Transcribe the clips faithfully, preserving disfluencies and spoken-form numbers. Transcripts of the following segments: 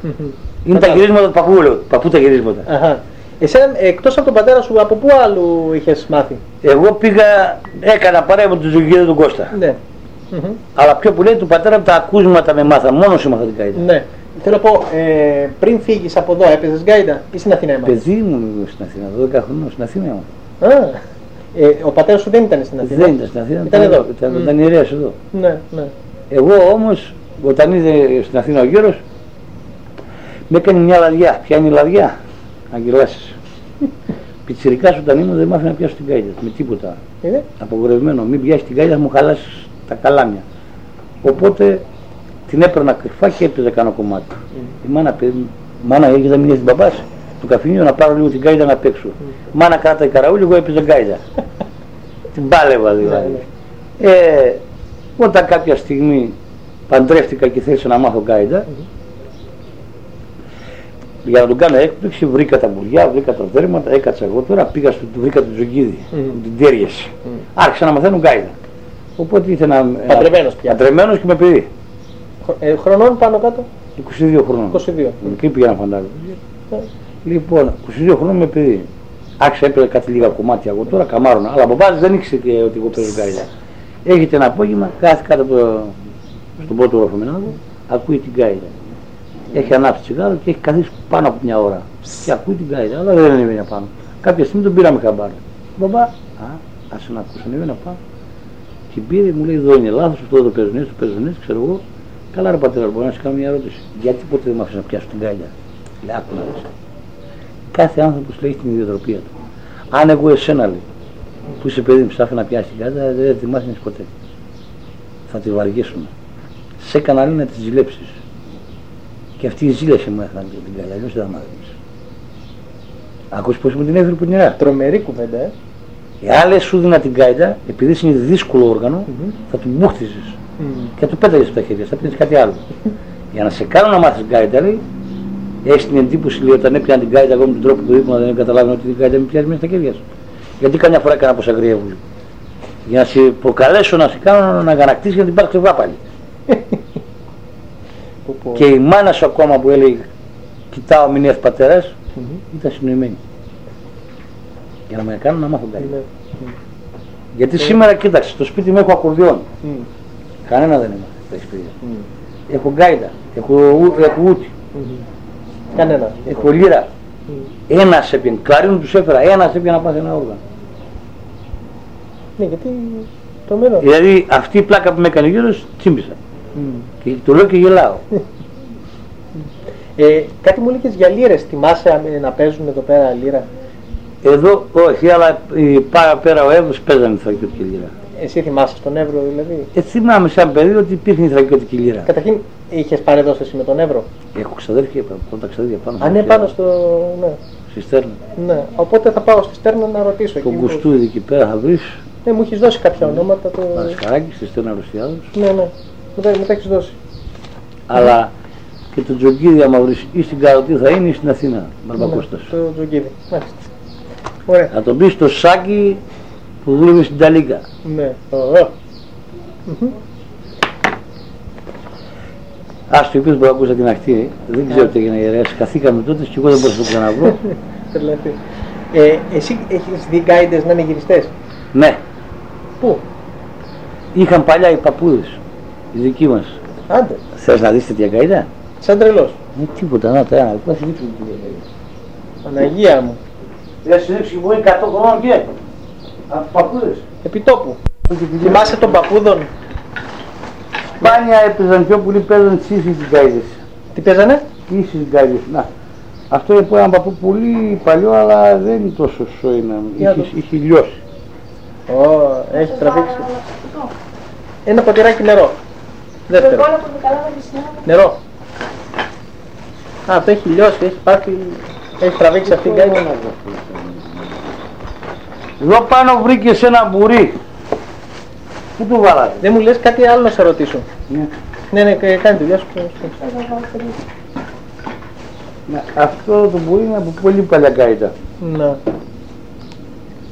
Είναι τα γυρίσματα του παππού, λέω. Παππού τα γυρίσματα. Αχα. Εσένα, εκτός από τον πατέρα σου, από πού άλλου είχες μάθει? Εγώ πήγα, έκανα παρέα με τον Τζογγίδη τον Κώστα. Ναι. Αλλά πιο πολύ του πατέρα τα ακούσματα με μάθα, μόνο σε μάθα την γκάιντα. Ναι. Θέλω να πω, ε, πριν φύγεις από εδώ, έπαιζες γκάιντα ή στην Αθήνα έμαθες? Παιδί μου στην Αθήνα, δώδεκα χρονών στην Αθήνα έμαθα. Α, ε, ο πατέρας σου δεν ήταν στην Αθήνα? Δεν ήταν στην Αθήνα, ήταν εδώ. Ήταν, ήταν ιερέας εδώ. Ναι, ναι. Εγώ όμως, όταν είδε στην Αθήνα ο γέρος, με έκανε μια λαδιά. Ποια είναι η λαδιά? Να γελάσεις. Πιτσιρικάς όταν ήμουν δεν μ' άφηνε να πιάσω την γκάιντα, με τίποτα. Είναι? Απογορευμένο, μην πιάσει την γκάιντα, θα μου χαλάσει τα καλάμια. Οπότε την έπαιρνα κρυφά και έπαιζα κάνω κομμάτι. Mm. Η μάνα, μάνα έγινε να μην έρθει μπαμπάς του καφενείου να πάρω λίγο την γκάιντα να παίξω. Mm. Μάνα κράτα η καραούλη, εγώ έπαιζα γκάιντα. Την πάλευα δηλαδή. Mm. Ε, όταν κάποια στιγμή παντρεύτηκα και θέλησα να μάθω γκάιντα, mm. για να τον κάνω έκπληξη, βρήκα τα μπουριά, βρήκα τα δέρματα, έκατσα εγώ τώρα, πήγα στο, βρήκα τον Τζογγίδη, mm. την τέριασε. Mm. Άρχισα να μαθαίνω γκάιντα. Οπότε ήθελα να... Παντρεμένος πια. Παντρεμένος και με παιδί. Ε, χρονών πάνω κάτω? είκοσι δύο χρονών. είκοσι δύο. Εκεί πήγα να φαντάζομαι. Yeah. Λοιπόν, είκοσι δύο χρονών με παιδί. Άρχισα έπαιρνε κάτι λίγα κομμάτια εγώ τώρα, καμάρωνα. Αλλά από βάση δεν ήξερε ότι εγώ παίζω γκάιντα. Έχετε ένα απόγευμα, κάθε κάτω από το... στον πρώτο όροφο με ακούει την γκάιντα. Έχει ανάψει τσιγάρο και έχει καθίσει πάνω από μια ώρα. Και ακούει την γκάιντα, αλλά δεν ανέβαινε πάνω. Κάποια στιγμή τον πήραμε χαμπάρι. Μπαμπά, α, άσε να ακούσω, ανέβαινε πάνω. Την πήρε, μου λέει: εδώ είναι λάθος, αυτό το παίζουν έτσι, το παίζουν έτσι, ξέρω εγώ. Καλά, ρε πατέρα, μπορώ να σου κάνω μια ερώτηση. Γιατί ποτέ δεν μ' άφησε να πιάσω την γκάιντα? Λέει: άκου να δεις. Κάθε άνθρωπος λέει την ιδιοτροπία του. Αν εγώ εσένα λέει, που είσαι παιδί μου, σ' άφηνα να πιάσει την γκάιντα, δεν τη μάθαινες ποτέ. Θα τη βαριέσουμε. Σε έκανα λέει να τη ζηλέψεις. Και αυτή η ζήλεση μου έφερε την γκάιντα, αλλιώς δεν θα μάθαινες. Ακούς πως μου την έφερε που νερά. Τρομερή κουβέντα, ε. Εάν λες σου δίνα την γκάιντα, επειδή είναι δύσκολο όργανο, mm-hmm. θα του μπούχτιζες mm. και θα του πέταγες από τα χέρια, θα πίνεις κάτι άλλο. Για να σε κάνω να μάθεις γκάιντα, λέει, έχεις την εντύπωση λέει, όταν έπιανα την γκάιντα, εγώ με τον τρόπο που δείχνω δεν καταλάβαινα ότι την γκάιντα μην πιάζει μέσα στα χέρια σου. Γιατί καμιά φορά έκανα πως αγριεύουν. Για να σε προκαλέσω να σε κάνω να αγανακτήσεις για να την πάρεις κρυβά πάλι. Και η μάνα σου ακόμα που έλεγε κοιτάω μην έρθει πατέρας, mm-hmm. ήταν συνοημένη. Για να με κάνουν να μάθω γκάιντα. Mm. Γιατί mm. σήμερα κοίταξε, στο σπίτι μου έχω ακορδιόν. Mm. Κανένα δεν έμαθε στα σπίτια. Mm. Έχω γκάιντα, έχω, έχω ούτι. Mm. Κανένα. Έχω λύρα. Mm. Ένας έπιαν, κλαρίνου τους έφερα, ένας έπιαν να πάθει ένα όργανο. Ναι, γιατί το μέλλον. Δηλαδή αυτή η πλάκα που με έκανε ο γύρος τσίμπησα. Mm. Και το λέω και γελάω. ε, κάτι μου έλεγες για λύρες, θυμάσαι να παίζουν εδώ πέρα λύρα? Εδώ όχι, αλλά πάρα πέρα ο Εύρος παίζανε θρακιώτικη λύρα. Εσύ θυμάσαι στον Εύρο δηλαδή? Ε, θυμάμαι σαν παιδί ότι υπήρχε η θρακιώτικη λύρα. Καταρχήν είχες πάρει εδώ εσύ με τον Εύρο? Έχω ξαδέρφια, πρώτα ξαδέρφια πάνω. Αν είναι πάνω στο... ναι. Στη Στέρνα. Ναι, οπότε θα πάω στη Στέρνα να ρωτήσω. Τον Κουστούδη εκεί πέρα θα βρεις. Ναι, μου έχεις δώσει κάποια ονόματα. Το... Παρασκαράκι, στη Στέρνα Ρωσιάδος. Ναι, ναι, μετά, μετά έχεις δώσει. Αλλά και το Τζογγίδη άμα βρεις ή στην Καροτή θα είναι ή στην Αθήνα, Μπαρμπακώστας. Ναι, το Τζογγίδη, μάλιστα. Ωραία. Θα τον πεις στο Σάκη που δούλευε στην Ταλίκα. Ναι, ωραία. Ας το είπες που ακούσα την αχτή, δεν ξέρω τι έγινε ιερέας, καθήκαμε τότε και εγώ δεν μπορούσα να το ξαναβρω. ε, εσύ έχεις δει γκάιντες να είναι γυριστές? Ναι. Πού? Είχαν παλιά οι παππούδες, οι δικοί μας. Άντε. Θες να δεις τέτοια γκάιντα? Σαν τρελός. Ε, τίποτα, να το ένα, πώς δείξουμε την γκάιντα. Παναγία μου. Δεν σου δείξει μπορεί εκατό χρόνων και από τους παππούδες. Επιτόπου. Θυμάσαι των παππούδων? Σπάνια έπαιζαν πιο πολύ, παίζαν τις ίσες γκάιδες. Τι παίζανε? Ίσες γκάιδες. Να. Αυτό είναι που έναν παππού πολύ παλιό, αλλά δεν είναι τόσο σώινα. Είχε, είχε λιώσει. Ω, oh, έχει τραβήξει. Ένα ποτηράκι νερό. Δεύτερο. Νερό. Α, αυτό έχει λιώσει, έχει πάρει, έχει τραβήξει αυτή η γκάιδα. Εδώ πάνω βρήκες ένα μπουρί. Πού το βάλατε? Δεν μου λες κάτι άλλο να σε ρωτήσω. Ναι. Ναι, ναι, κάνει δουλειά σου. Ναι, αυτό το μπουρί είναι από πολύ παλιά γκάιντα. Ναι.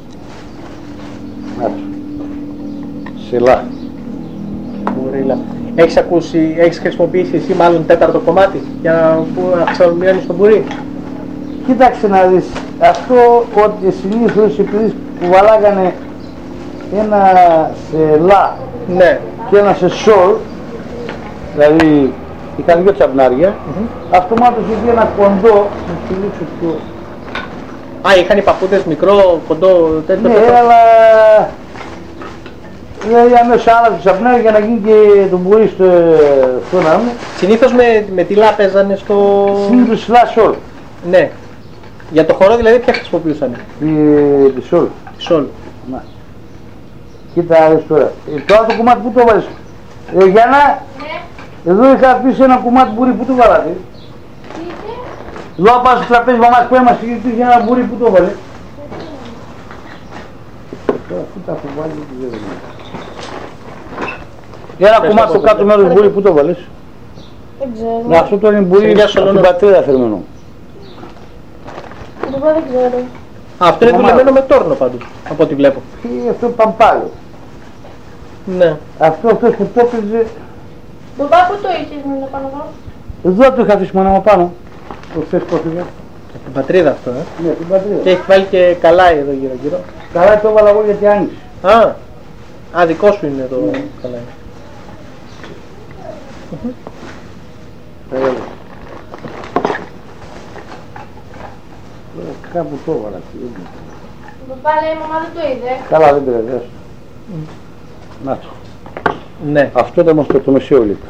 Να το. Σελά. Μπουρίλα. Έχεις ακούσει, έχεις χρησιμοποιήσει εσύ μάλλον τέταρτο κομμάτι για να, να ξαναμειώνεις τον μπουρί? Κοίταξε να δεις, αυτό ότι συνήθως επειδή κουβαλάγανε ένα σε λα ναι. και ένα σε σολ, δηλαδή είχαν δυο τσαπνάρια, mm-hmm. αυτομάτως είχε ένα κοντό, να σου δείξω πιο... Α, είχαν οι παππούδες μικρό, κοντό, τέτοιο? Ναι, τέτοιο. Αλλά... δηλαδή αμέσως άλλα του τσαπνάρια για να γίνει και τον μπουρί στο φωνάμι. Συνήθως με, με τι λα παίζανε στο... Συνήθως λα σολ. Ναι. Για το χορό δηλαδή ποια χρησιμοποιούσανε? Τη σολ. Σολ. Να. Κοίτα δεις τώρα. Το άλλο κομμάτι που το βάλεις? Ε, Γιάννα, ναι. Εδώ είχα αφήσει ένα κομμάτι μπουρί, που το βάλατε? Τι είχε? Εδώ πάω στο τραπέζι μαμάς που έμαστε και είχε ένα μπουρί, που το βάλε? Τώρα πού τα έχω βάλει, δεν ξέρω. Ένα κομμάτι στο κάτω μέρος μπουρί, που το βάλες? Δεν ξέρω. Να, αυτό τώρα είναι μπουρί από την πατρίδα θερμενό. Εγώ δεν ξέρω. Α, αυτό είναι δουλεμένο με τόρνο πάντως, από ό,τι βλέπω. Και αυτό παμπάλιο. Ναι. Αυτό αυτός που το έπαιζε... Μπαμπά, πού το είχες με το πάνω εδώ? Εδώ το είχα αφήσει μόνο πάνω. Το θες πώς είναι? Την πατρίδα αυτό, ε. Ναι, την πατρίδα. Και έχει βάλει και καλάι εδώ γύρω γύρω. Καλά το έβαλα εγώ γιατί άνοιξε. Α, α, δικό σου είναι το ναι. Καλάι. Κάπου το έβαλα. Μπαμπά λέει, η μαμά δεν το είδε. Καλά, δεν πειράζει. Να το. Ναι. Αυτό ήταν όμως το, το μεσαιόλικα.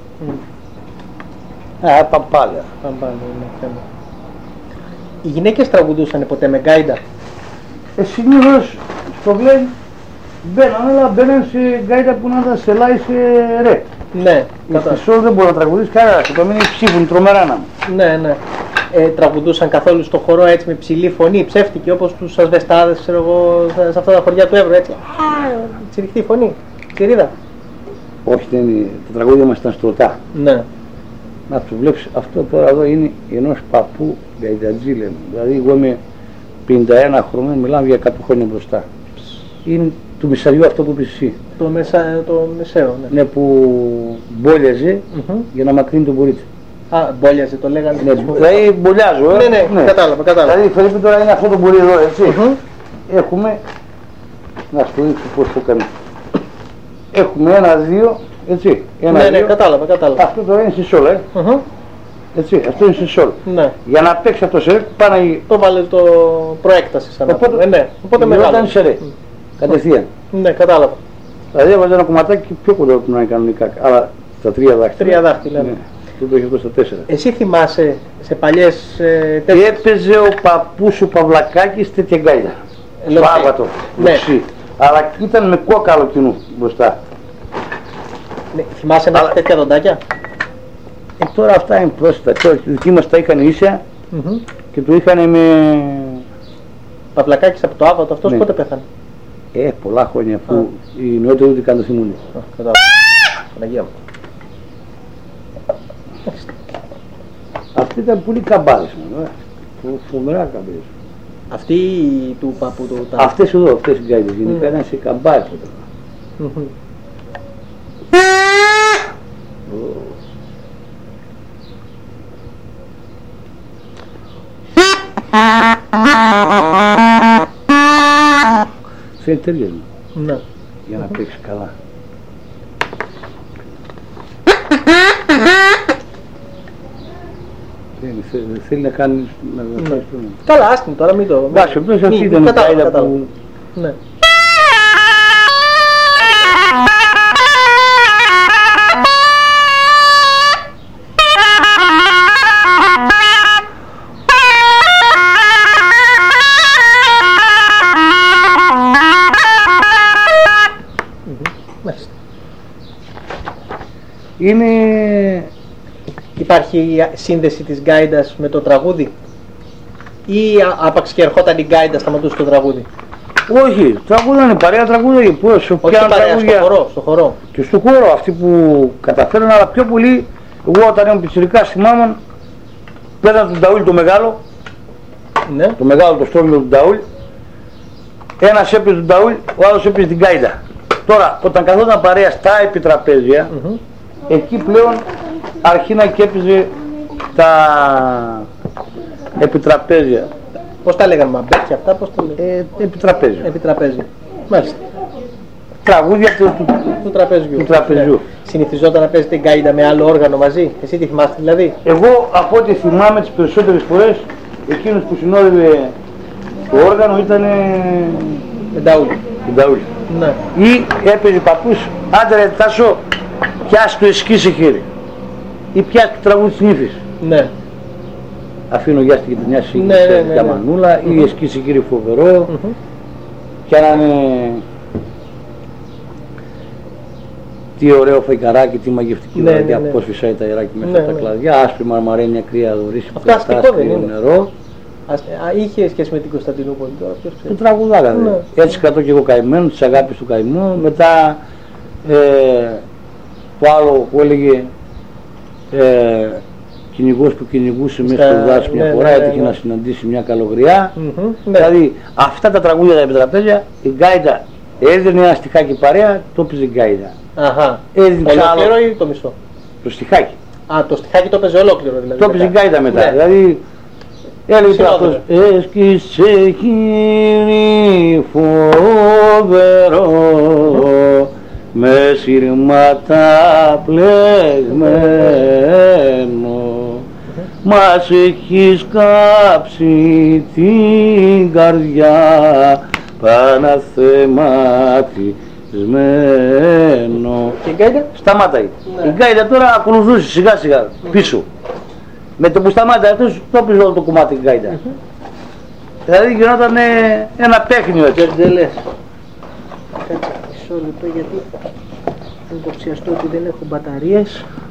Α, παμπάλια. Παμπάλια είναι θέμα. Οι γυναίκες τραγουδούσαν ποτέ με γκάιντα? Ε, συνήθως στο βλέμ μπαίναν, αλλά μπαίναν σε γκάιντα που να ήταν σε λάι σε ρε. Ναι. Στη σόλ δεν μπορεί να τραγουδήσει κανένα, το μείνει ψήφουν τρομερά να. Ναι, ναι. Ε, τραγουδούσαν καθόλου στο χορό έτσι με ψηλή φωνή, ψεύτικη, όπως τους ασβεστάδες, ξέρω εγώ, σε αυτά τα χωριά του Εύρου, έτσι. Τσιριχτή φωνή, τσιρίδα. Όχι, δεν είναι, τα τραγούδια μας ήταν στρωτά. Ναι. Να το βλέπεις, αυτό τώρα εδώ είναι ενός παππού γκαϊντατζή λέμε. Δηλαδή εγώ είμαι πενήντα ένα χρονών, μιλάμε για εκατό χρόνια μπροστά. Είναι του μισαριού αυτό που είπες εσύ. Το, μεσα, το μεσαίο, ναι. Ναι, που μπόλιαζε mm-hmm. για να μακρύνει τον μπουρίτσι. Α, μπόλιαζε, το λέγανε. Ναι, δηλαδή μπολιάζω, ε. Ναι, ναι, ναι, κατάλαβα, κατάλαβα. Δηλαδή, Φελίπη, τώρα είναι αυτό το μπουρί εδώ, έτσι. Mm-hmm. Έχουμε, να σου δείξω πώς το κάνει. Έχουμε ένα, δύο, έτσι. Ένα, ναι, δύο. Ναι, κατάλαβα, κατάλαβα. Αυτό τώρα είναι στη σόλ, ε. Mm-hmm. Έτσι, αυτό είναι στη σόλ. Ναι. Για να παίξει αυτό σε ρε, πάνε... Το βάλε το προέκταση σαν οπότε, να πούμε. Ναι, οπότε μεγάλο. Όταν σε ρε, mm. κατευθείαν. Ναι, κατάλαβα. Δηλαδή έβαζε ένα κομματάκι πιο κοντά που να είναι κανονικά, αλλά στα τρία δάχτυλα. Τρία δάχτυλα, ναι. Το είχε αυτό στα τέσσερα. Εσύ θυμάσαι σε παλιές ε, τέτοιες... Έπαιζε ο παππούς ο Παυλακάκης τέτοια γκάιντα. Σπάβατο, ναι. Λουξί. Αλλά ήταν με κόκαλο κοινού μπροστά. Ναι, θυμάσαι να έχει τέτοια δοντάκια? Ε, τώρα αυτά είναι πρόσθετα. Τώρα οι δικοί μας τα είχαν ίσια mm-hmm. και το είχαν με... Παυλακάκης από το Άβατο, αυτός ναι. Πότε πέθανε? Ε, πολλά χρόνια αφού ah. οι νεότεροι ούτε καν το θυμούνται. Ah, κατάλαβα. Παναγία μου. Αυτή ήταν πολύ καμπάρες, φοβερά καμπάρες. Αυτή του παππού του... Τα... Αυτές εδώ, αυτές οι γκάιδες, γενικά ήταν σε καμπάρες. Θέλει τέλειες ναι. Για να παίξει καλά. Δεν θέλει να κάνει... Ναι. Καλά, άστην τώρα, μην το... Εντάξει, απλώς αυτή ήταν η γκάιδα που... Ναι. Είναι... Υπάρχει σύνδεση της γκάιντας με το τραγούδι ή άπαξ και ερχόταν η γκάιντα σταματούσε το τραγούδι? Όχι, τραγούδανε παρέα τραγούδια. Πώς, όχι παρέα, στο χορό, στο χορό. Και στο χορό αυτοί που καταφέρουν, αλλά πιο πολύ εγώ όταν ήμουν πιτσιρικάς θυμάμαι παίρναν τον ταούλ το μεγάλο, ναι. Το μεγάλο το στρόγγυλο του ταούλ, ένας έπαιζε τον ταούλ, ο άλλος έπαιζε την γκάιντα. Τώρα όταν καθόταν παρέα στα επιτραπέζια, mm-hmm. εκεί πλέον αρχίνα και έπαιζε τα επιτραπέζια. Πώς τα λέγανε, μαμπέτια αυτά, πώς τα λέγανε? Ε, επιτραπέζια. Επιτραπέζια. Μάλιστα. Τραγούδια του, του, Του τραπεζιού. του τραπεζιού. Ναι. Συνηθιζόταν να παίζετε γκάιντα με άλλο όργανο μαζί, εσύ τι θυμάστε δηλαδή? Εγώ από ό,τι θυμάμαι τις περισσότερες φορές, εκείνος που συνόδευε το όργανο ήταν Ενταούλη. η Νταούλη. Ναι. Ή έπαιζε παππούς, άντε ρε Τάσο, πιάσ' το εσκί σε χέρι. Ή πιάσ' το τραγούδι της νύφης. Ναι. Αφήνω για στην γειτονιά σου Ναι, ναι, ναι, για ναι. μανούλα, ή εσκί σε χέρι φοβερό. Mm-hmm. Κι είναι τι ωραίο φεγγαράκι, τι μαγευτική Ναι, βραδιά, ναι, ναι. πώς φυσάει τα ιεράκι μέσα Ναι, από τα ναι. κλαδιά, άσπρη μαρμαρένια κρύα δωρήσει που Αυτό αστικό πετάς δεν κρύο είναι? νερό. Ας, α, είχε σχέση με την Κωνσταντινούπολη τώρα, ποιος Το ξέρει. τραγουδάγανε. Ναι. Έτσι κρατώ και εγώ καημένο, της αγάπης του καημού. Μετά ε, το άλλο που έλεγε ε, κυνηγός που κυνηγούσε μέσα Στα- στο δάσο μια ναι, φορά, ναι, ναι, έτυχε ναι. να συναντήσει μια καλογριά. Mm-hmm. Ναι. Δηλαδή αυτά τα τραγούδια τα επιτραπέζια, η γκάιντα έδινε ένα στιχάκι παρέα, το έπαιζε η γκάιντα. Αχα. Έδινε Ολόκληρο άλλο ή το μισό? το στιχάκι. Α, το στιχάκι το έπαιζε ολόκληρο δηλαδή. Το έπαιζε η μετά. γκάιντα μετά. Ναι. Δηλαδή έλεγε τώρα αυτός, Συνόδευε. έσκησε χείλη φοβερό με σύρματα πλεγμένο, μας έχει κάψει την καρδιά παναθεματισμένο. Και η γκάιντα? Σταμάταγε. Ναι. Η γκάιντα τώρα ακολουθούσε σιγά σιγά πίσω. Με το που σταμάταγε αυτός, το έπαιζε όλο το κομμάτι η γκάιντα. Δηλαδή γινόταν ε, ένα παίχνιο έτσι. Τζερτζελές. Κάτσε μισό λεπτό γιατί να υποψιαστώ ότι δεν έχω μπαταρίες.